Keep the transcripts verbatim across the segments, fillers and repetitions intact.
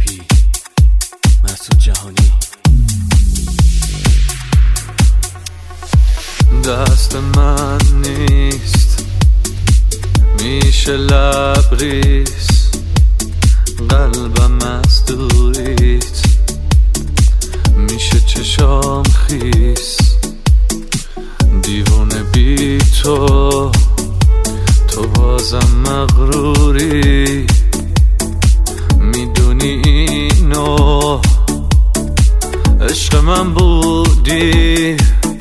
پی مسعود جهانی. دست من نیست میشه لبریز، قلبم از دوریت میشه چشام خیس. دیوونه بی تو تو بازم مغروری، میدونی اینو عشق من بودی.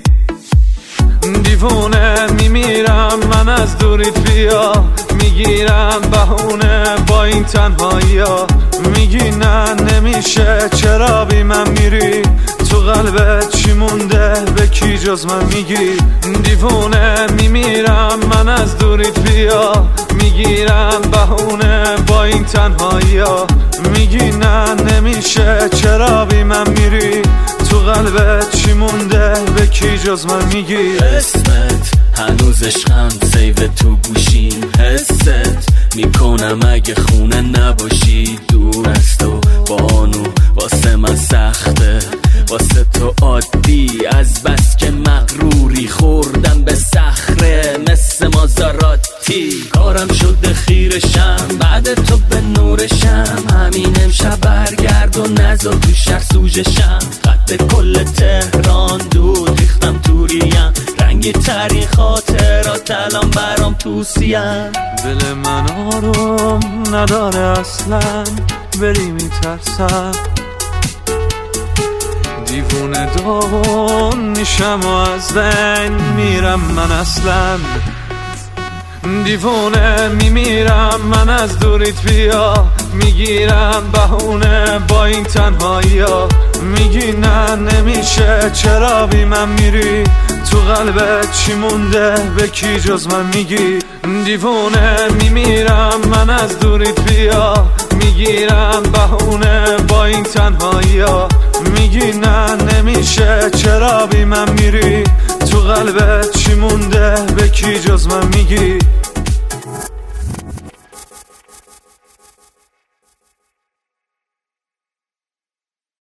دیوونه میمیرم من از دوریت، بیا میگیرم بهونه با این تنهایی ها. میگی نه نمیشه، چرا بی من میری؟ تو قلبت چی مونده؟ به کی جز من میگی؟ دیوونه میمیرم من از دوریت، بیا میگیرم بهونه با این تنهایی ها. میگی نه نمیشه، چرا بی من میری؟ تو قلبت چی مونده؟ به کی جز من میگی؟ اسمت هنوز عشقم سیو تو گوشیم، حست میکنم اگه خونه نباشی. دور از تو بانو واسه من سخته، واسه تو عادی از بس که مغروری. خوردم به صخره مثل مازاراتی، کارم شده خیرشم بعد تو به نورشم. همین امشب برگرد و نزا تو شهر سوژشم. قد کل تهران دود ریختم توریم، رنگی ترین خاطرات الان برام توسیم. دل من آروم نداره اصلا، بری میترسم. دیوونه داغون میشم و از بین میرم من اصلا. دیوونه میمیرم من از دوریت، بیا میگیرم بهونه با این تنهایی ها. میگی نه نمیشه، چرا بی من میری؟ تو قلبت چی مونده؟ به کی جز من میگی؟ دیوونه میمیرم من از دوریت، بیا میگیرم بهونه با این تنهایی ها. میگی نه نمیشه، چرا بی من میری؟ تو قلبت چی مونده؟ به کی جز من میگی؟